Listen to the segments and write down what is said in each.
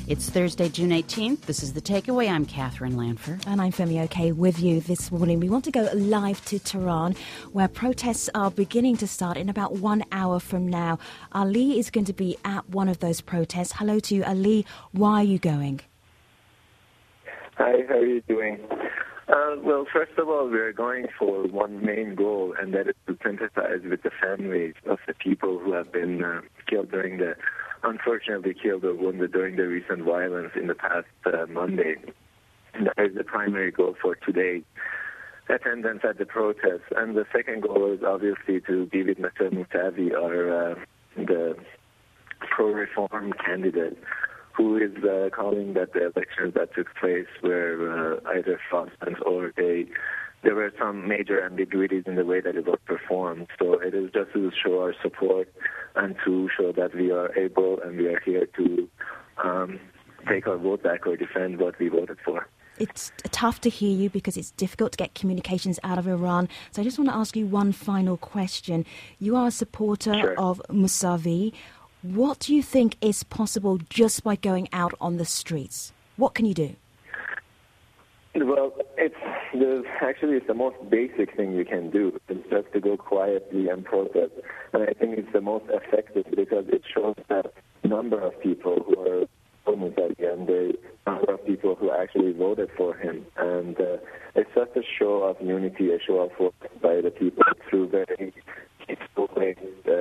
It's Thursday, June 18th. This is The Takeaway. I'm Catherine Lanford. And I'm Femi OK with you this morning. We want to go live to Tehran, where protests are beginning to start in about 1 hour from now. Ali is going to be at one of those protests. Hello to you, Ali. Why are you going? Hi, how are you doing? Well, first of all, we're going for one main goal, and that is to sympathize with the families of the people who have been unfortunately killed or wounded during the recent violence in the past Monday. And that is the primary goal for today's attendance at the protest. And the second goal is obviously to be with Mr. Mousavi, the pro-reform candidate, who is calling that the elections that took place were either fraudulent or there were some major ambiguities in the way that it was performed. So it is just to show our support and to show that we are able and we are here to take our vote back or defend what we voted for. It's tough to hear you because it's difficult to get communications out of Iran. So I just want to ask you one final question. You are a supporter of Mousavi. What do you think is possible just by going out on the streets? What can you do? Well, it's the most basic thing you can do. It's just to go quietly and protest. And I think it's the most effective because it shows that number of people who are for Mousavi and the number of people who actually voted for him. And it's just a show of unity, a show of work by the people through very peaceful ways,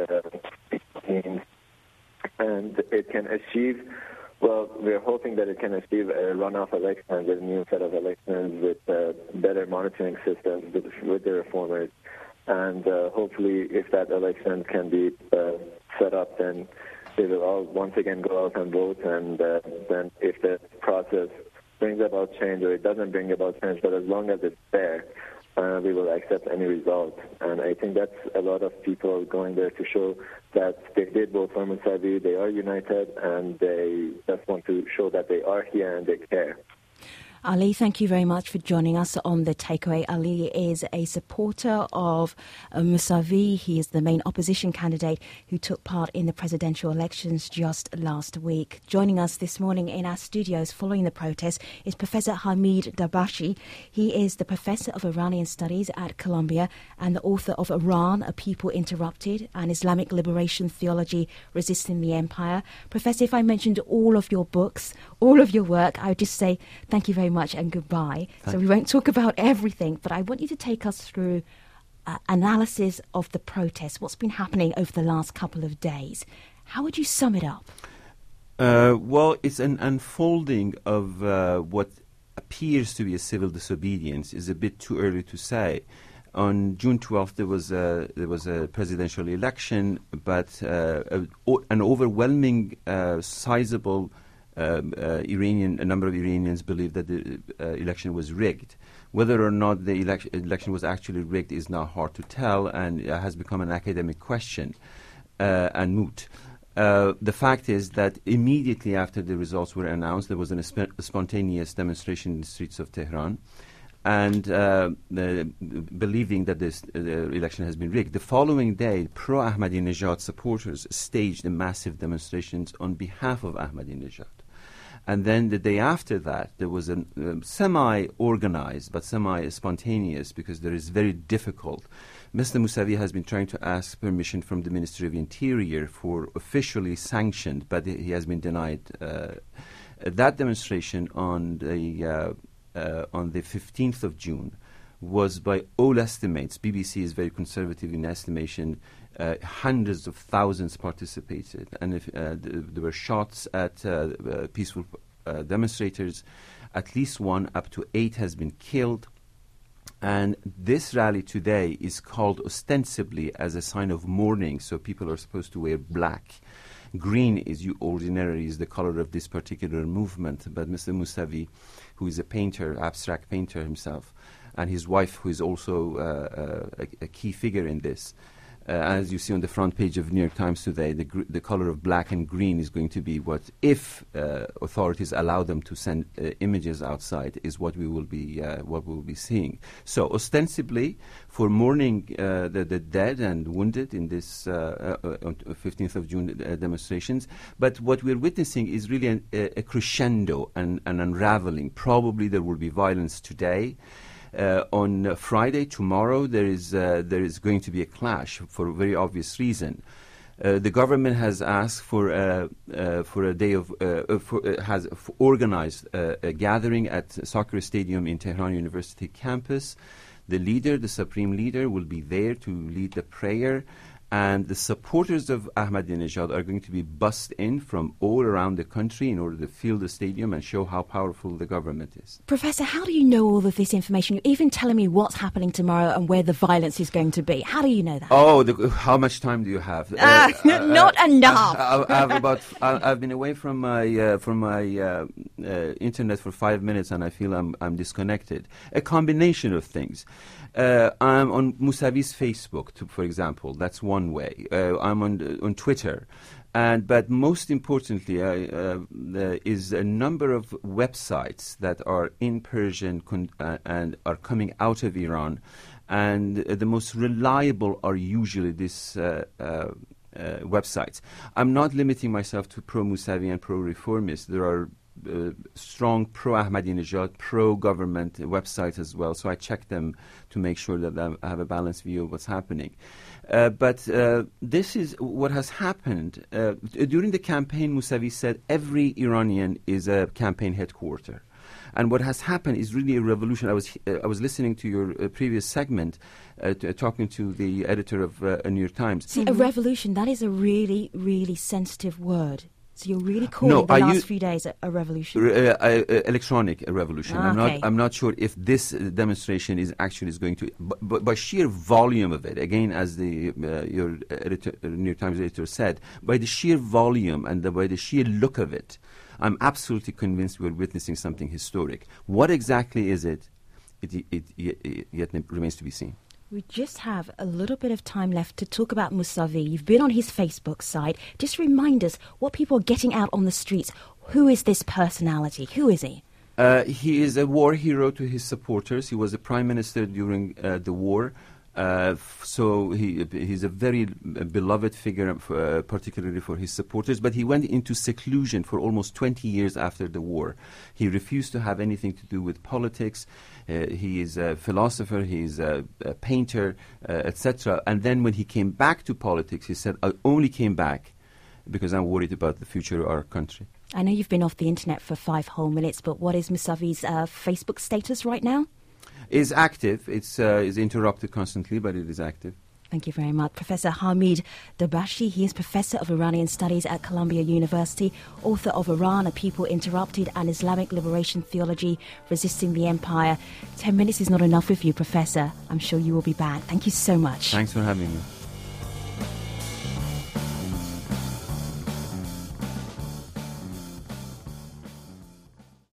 and it can achieve, well, we're hoping that it can achieve a runoff election with a new set of elections with better monitoring systems with the reformers. And hopefully if that election can be set up, then they will all once again go out and vote. And then if the process brings about change or it doesn't bring about change, but as long as it's there, we will accept any result. And I think that's a lot of people going there to show that they did vote for Mousavi, they are united, and they just want to show that they are here and they care. Ali, thank you very much for joining us on The Takeaway. Ali is a supporter of Mousavi. He is the main opposition candidate who took part in the presidential elections just last week. Joining us this morning in our studios following the protest is Professor Hamid Dabashi. He is the Professor of Iranian Studies at Columbia and the author of Iran, A People Interrupted, and Islamic Liberation Theology, Resisting the Empire. Professor, if I mentioned all of your books, all of your work, I would just say thank you very much and goodbye. So we won't talk about everything, but I want you to take us through analysis of the protest, what's been happening over the last couple of days. How would you sum it up? Well, it's an unfolding of what appears to be a civil disobedience. Is a bit too early to say. On June 12th, there was a presidential election, but an overwhelming, sizable a number of Iranians believe that the election was rigged. Whether or not the election was actually rigged is now hard to tell and has become an academic question and moot. The fact is that immediately after the results were announced, there was a spontaneous demonstration in the streets of Tehran, and believing that the election has been rigged. The following day, pro-Ahmadinejad supporters staged massive demonstrations on behalf of Ahmadinejad. And then the day after that, there was a semi-organized but semi-spontaneous, because there is very difficult. Mr. Mousavi has been trying to ask permission from the Ministry of Interior for officially sanctioned, but he has been denied. That demonstration on the 15th of June was, by all estimates, BBC is very conservative in estimation, hundreds of thousands participated, and there were shots at peaceful demonstrators. At least one, up to 8, has been killed. And this rally today is called ostensibly as a sign of mourning, so people are supposed to wear black. Green is ordinarily is the color of this particular movement, but Mr. Mousavi, who is a painter, abstract painter himself, and his wife, who is also a key figure in this, As you see on the front page of New York Times today, the color of black and green is going to be what, if authorities allow them to send images outside, is what we will be seeing. So ostensibly, for mourning the dead and wounded in this 15th of June demonstrations, but what we're witnessing is really a crescendo and an unraveling. Probably there will be violence today. On Friday, tomorrow, there is going to be a clash for a very obvious reason. The government has asked for a day of has organized a gathering at Soccer Stadium in Tehran University campus. The supreme leader, will be there to lead the prayer. And the supporters of Ahmadinejad are going to be bussed in from all around the country in order to fill the stadium and show how powerful the government is. Professor, how do you know all of this information? You're even telling me what's happening tomorrow and where the violence is going to be. How do you know that? Oh, how much time do you have? Not enough. I've been away from my internet for 5 minutes, and I feel I'm disconnected. A combination of things. I'm on Mousavi's Facebook, for example. That's one way. I'm on Twitter. But most importantly, is a number of websites that are in Persian and are coming out of Iran. And the most reliable are usually these websites. I'm not limiting myself to pro-Mousavi and pro-reformist. There are strong pro-Ahmadinejad, pro-government websites as well. So I check them to make sure that I have a balanced view of what's happening. But this is what has happened. During the campaign, Mousavi said every Iranian is a campaign headquarter. And what has happened is really a revolution. I was listening to your previous segment, talking to the editor of New York Times. See, a revolution, that is a really, really sensitive word. So you're really calling the last few days a revolution? Electronic revolution. Okay. I'm not sure if this demonstration is going to, but by sheer volume of it, again, as your editor, New York Times editor said, by the sheer volume and by the sheer look of it, I'm absolutely convinced we're witnessing something historic. What exactly is it? It yet remains to be seen. We just have a little bit of time left to talk about Mousavi. You've been on his Facebook site. Just remind us what people are getting out on the streets. Who is this personality? Who is he? He is a war hero to his supporters. He was a prime minister during the war. So he's a very beloved figure, particularly for his supporters. But he went into seclusion for almost 20 years after the war. He refused to have anything to do with politics. He is a philosopher. He's a painter, etc. And then when he came back to politics, he said, "I only came back because I'm worried about the future of our country." I know you've been off the internet for 5 whole minutes, but what is Mousavi's Facebook status right now? Is active. It's interrupted constantly, but it is active. Thank you very much. Professor Hamid Dabashi, he is Professor of Iranian Studies at Columbia University, author of Iran, A People Interrupted, and Islamic Liberation Theology, Resisting the Empire. 10 minutes is not enough with you, Professor. I'm sure you will be back. Thank you so much. Thanks for having me.